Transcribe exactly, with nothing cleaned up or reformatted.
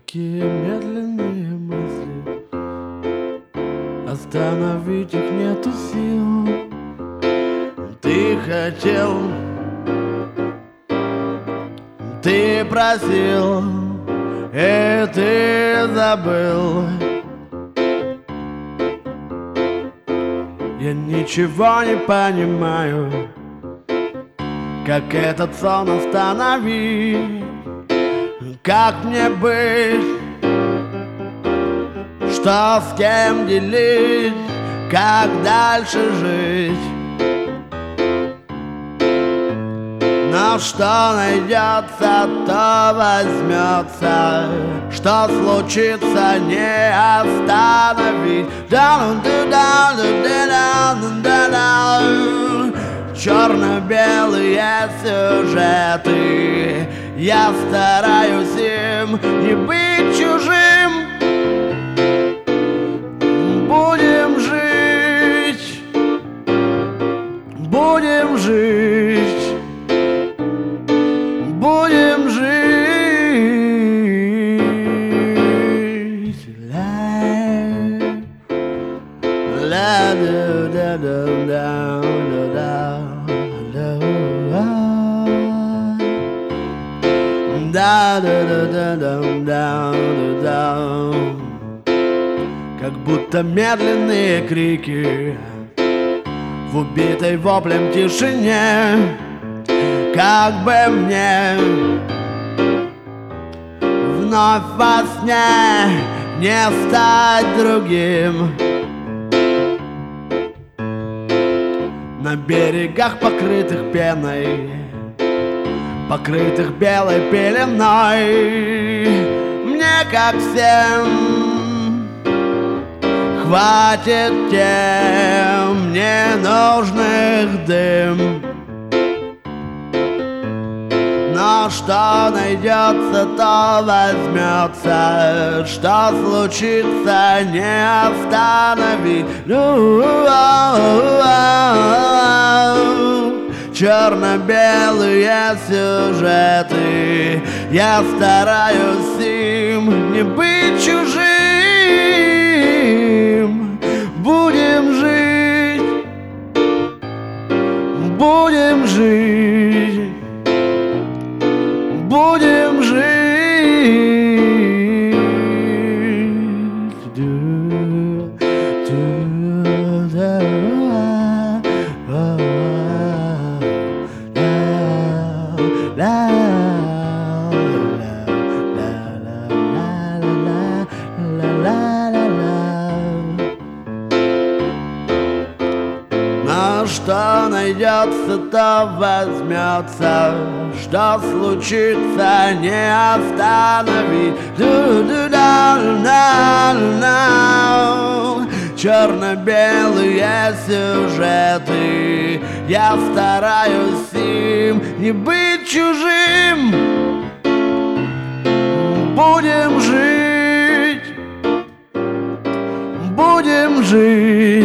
Такие медленные мысли, остановить их нету сил. Ты хотел, ты просил, и ты забыл. Я ничего не понимаю, как этот сон остановить. Как мне быть, что с кем делить, как дальше жить? Но что найдется, то возьмется, что случится, не остановить. Черно-белые сюжеты, я стараюсь им не быть чужим. Будем жить, будем жить, будем жить. Ла, да, да, да, да, да. Да, да, да, да, да, да, да, да. Как будто медленные крики в убитой воплем тишине. Как бы мне вновь во сне не стать другим. На берегах, покрытых пеной, покрытых белой пеленой, мне, как всем, хватит тем ненужных дым. Но что найдется, то возьмется, что случится, не остановить. Черно-белые сюжеты, я стараюсь им не быть чужим. Будем жить, будем жить, будем жить. Но что найдется, то возьмется, что случится, не остановить. Черно-белые сюжеты, я стараюсь им не быть чужим. Будем жить, будем жить.